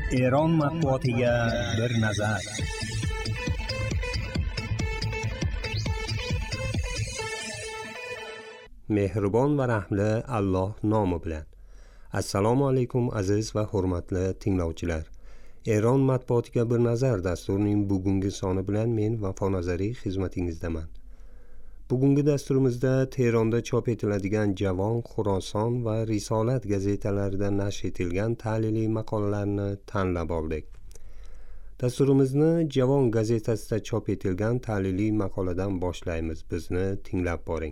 ایران مطبوعاتیga bir nazar. Mehribon va rahmli Alloh nomi bilan. Assalomu alaykum aziz va hurmatli tinglovchilar. Eron matbuotiga bir nazar dasturining bugungi soni bilan men Vafo Nazariy xizmatingizdaman. Bugungi dasturimizda Tehronda chop etiladigan Javon, Xuroson va Risolat gazetalarida nashr etilgan tahliliy maqolalarni tanlab oldik. Dasturimizni Javon gazetasida chop etilgan tahliliy maqoladan boshlaymiz. Bizni tinglab boring.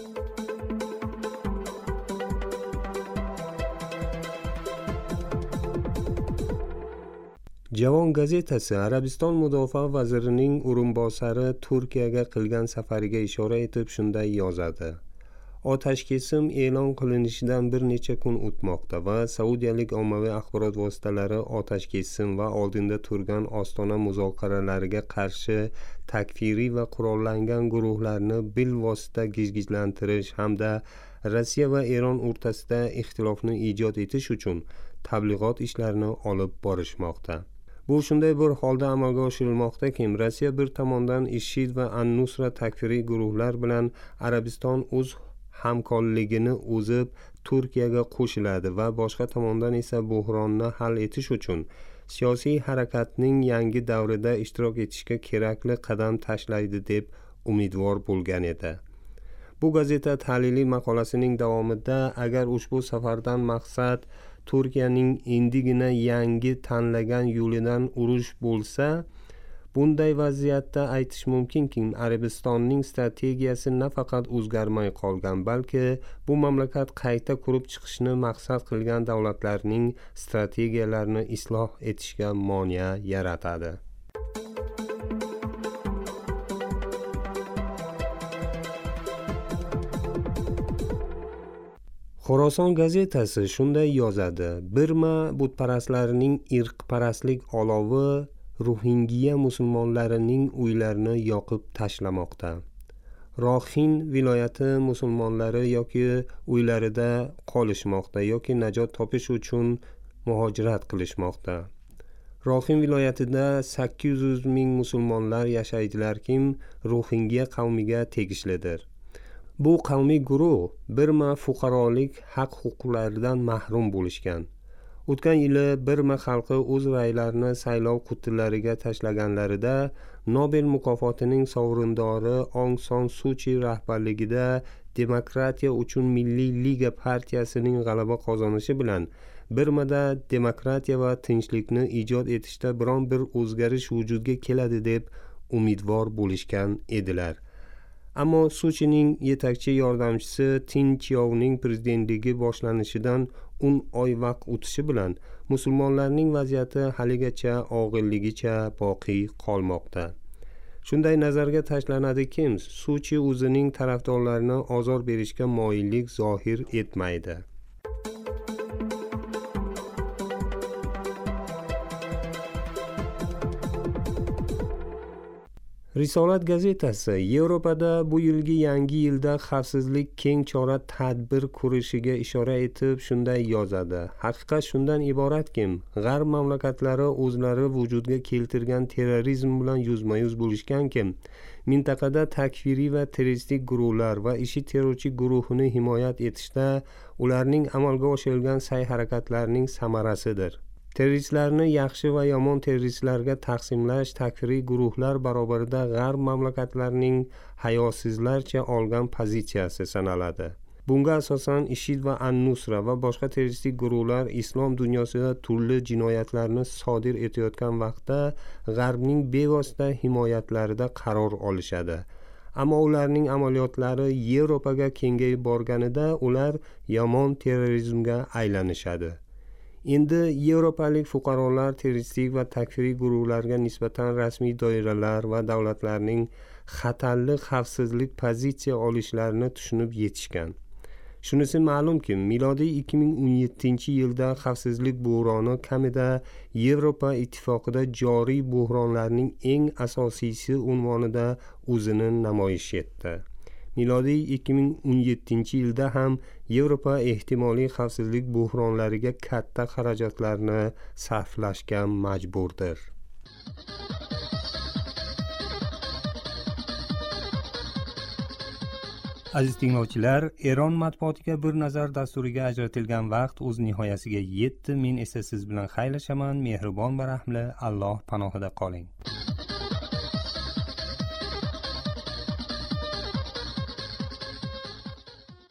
Javon gazetasi Arabiston mudofaa vazirining o'rinbosari Turkiyaga qilgan safariga ishora etib shunday yozadi. Otash kesim e'lon qilinishidan bir necha kun o'tmoqda va saudiyalik ommaviy axborot vositalari otash kesim va oldinda turgan ostona muzokaralariga qarshi takfiriy va qurollangan guruhlarni bilvosita gijgijlantirish hamda Rossiya va Eron o'rtasida ixtilofni ijod etish uchun tabliğot ishlarini olib borishmoqda. Bu shunday bir holda amalga oshirilmoqdaki, Rossiya bir tomondan IShID va An-Nusra takfiriy guruhlar bilan Arabiston o'z hamkorligini o'zib Turkiyaga qo'shiladi va boshqa tomondan esa buhronni hal etish uchun siyosiy harakatning yangi davrida ishtirok etishga kerakli qadam tashlaydi deb umidvor bo'lgan edi. Bu gazeta tahliliy maqolasining davomida agar ushbu safardan maqsad Turkiyaning endigina yangi tanlagan yo'lidan urush bo'lsa, bunday vaziyatda aytish mumkinki, Arabistonning strategiyasi nafaqat o'zgarmay qolgan, balki bu mamlakat qayta qurib chiqishni maqsad qilgan davlatlarning strategiyalarini isloh etishga moniya yaratadi. Xuroson gazetasi shunday yozadi. Birma butparastlarining irqparastlik olovi Rohingya musulmonlarining uylarini yoqib tashlamoqda. Roxin viloyati musulmonlari yoki uylarida qolishmoqda yoki najot topish uchun muhojirat qilishmoqda. Roxin viloyatida 800 ming musulmonlar yashaydilarki, Rohingya qavmiga tegishlidir. Bu qavmiy guruh Birma fuqarolik haq-huquqlaridan mahrum bo'lishgan. O'tgan yili Birma xalqi o'z ra'ylarini saylov qutilariga tashlaganlarida Nobel mukofotining sovrindori Aung San Suu Kyi rahbarligida Demokratiya uchun Milliy liga partiyasining g'alaba qozonishi bilan Birmada demokratiya va tinchlikni ijod etishda biron bir o'zgarish vujudga keladi deb umidvor bo'lishgan edilar. Ammo Suu Kyining yetakchi yordamchisi Tin Chiovning prezidentligi boshlanishidan 10 oy vaqt o'tishi bilan musulmonlarning vaziyati haligacha og'irligicha boqiy qolmoqda. Shunday nazarga tashlanadiki, Suu Kyi o'zining tarafdorlarini ozor berishga moyillik zohir etmaydi. Risolat gazetasi Yevropada bu yilgi yangi yilda xavfsizlik keng chora tadbir ko'rishiga ishora etib shunday yozadi. Haqiqat shundan iboratki, G'arb mamlakatlari o'zlari vujudga keltirgan terrorizm bilan yuzma-yuz bo'lishganki, mintaqada takfiriy va terroristik guruhlar va IShID terrorchi guruhini himoya etishda ularning amalga oshirilgan sa'y-harakatlarining samarasidir. Terroristlarni yaxshi va yomon terroristlarga taqsimlash takfiriy guruhlar barobarida G'arb mamlakatlarining hayosizlarcha olgan pozitsiyasi sanaladi. Bunga asosan IShID va An-Nusra va boshqa terroristik guruhlar islom dunyosida turli jinoyatlarni sodir etayotgan vaqtda G'arbning bevosita himoyatlarida qaror olishadi. Ammo ularning amaliyotlari Yevropaga kengayib borganida ular yomon terrorizmga aylanishadi. Endi yevropalik fuqarolar terroristik va takfiriy guruhlarga nisbatan rasmiy doiralar va davlatlarning xatarli xavfsizlik pozitsiya olishlarini tushunib yetishgan. Shunisi ma'lumki, milodiy 2017-yilda xavfsizlik buhroni kamida Yevropa ittifoqida joriy buhronlarning eng asosiysi unvonida o'zini namoyish etdi. milodiy 2017-yilda ham Yevropa ehtimoliy xavfsizlik buhronlariga katta xarajatlarni sarflashga majburdir. Aziz tinglovchilar, Eron matbuotiga bir nazar dasturiga ajratilgan vaqt o'z nihoyasiga yetdi. Men esa siz bilan xayrlashaman. Mehribon va rahmli Alloh panohida qoling.